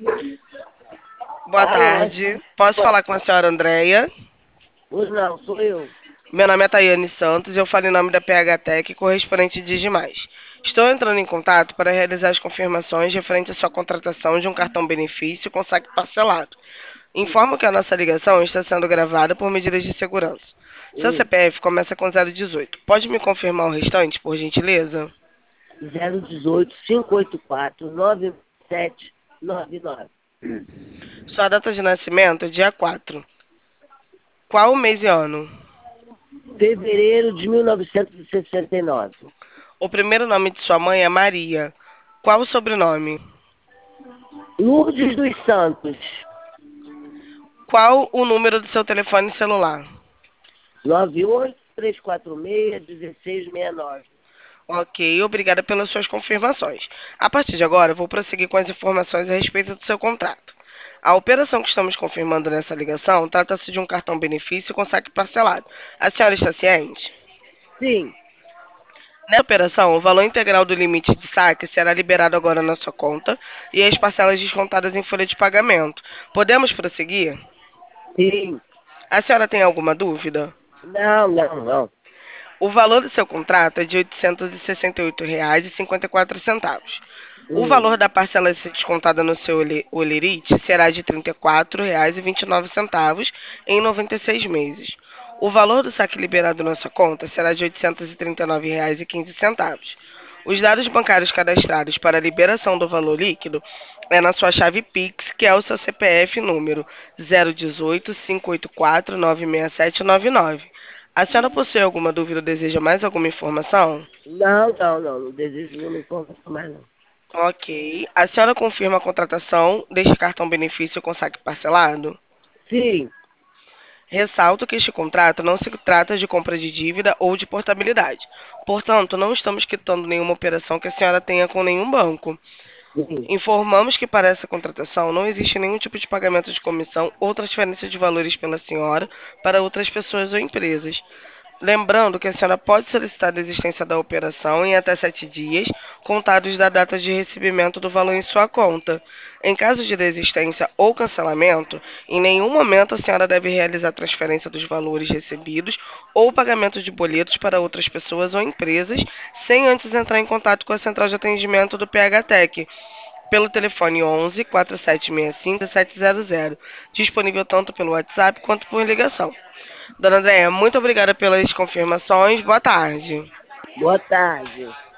Boa Alô, tarde. Posso falar com a senhora Andréia? pois não, sou eu. Meu nome é Tayane Santos e eu falo em nome da PH Tech, correspondente de Digimais. Estou entrando em contato para realizar as confirmações referente à sua contratação de um cartão benefício com saque parcelado. Hum, Informo que a nossa ligação está sendo gravada por medidas de segurança. Seu hum. CPF começa com 018. Pode me confirmar o restante, por gentileza? 018 584 9799. Sua data de nascimento é dia 4. Qual o mês e ano? Fevereiro de 1969. O primeiro nome de sua mãe é Maria. Qual o sobrenome? Lourdes dos Santos. Qual o número do seu telefone celular? 98346 1669. Ok, obrigada pelas suas confirmações. A partir de agora, vou prosseguir com as informações a respeito do seu contrato. A operação que estamos confirmando nessa ligação trata-se de um cartão benefício com saque parcelado. A senhora está ciente? Sim, Nessa operação, o valor integral do limite de saque será liberado agora na sua conta e as parcelas descontadas em folha de pagamento. Podemos prosseguir? sim. A senhora tem alguma dúvida? Não, não, não. O valor do seu contrato é de R$ 868,54. O Hum, valor da parcela a ser descontada no seu Olerite será de R$ 34,29 em 96 meses. O valor do saque liberado na sua conta será de R$ 839,15. Os dados bancários cadastrados para a liberação do valor líquido é na sua chave Pix, que é o seu CPF número 018 584 96799. A senhora possui alguma dúvida ou deseja mais alguma informação? não, não, não. Não desejo nenhuma informação mais, não. Ok. A senhora confirma a contratação deste cartão benefício com saque parcelado? Sim, Ressalto que este contrato não se trata de compra de dívida ou de portabilidade. Portanto, não estamos quitando nenhuma operação que a senhora tenha com nenhum banco. sim. Informamos que para essa contratação não existe nenhum tipo de pagamento de comissão ou transferência de valores pela senhora para outras pessoas ou empresas. Lembrando que a senhora pode solicitar a desistência da operação em até 7 dias, contados da data de recebimento do valor em sua conta. Em caso de desistência ou cancelamento, em nenhum momento a senhora deve realizar transferência dos valores recebidos ou pagamento de boletos para outras pessoas ou empresas, sem antes entrar em contato com a central de atendimento do PHTEC pelo telefone 11 4765 1700, disponível tanto pelo WhatsApp quanto por ligação. Dona Andréia, muito obrigada pelas confirmações. Boa tarde. Boa tarde.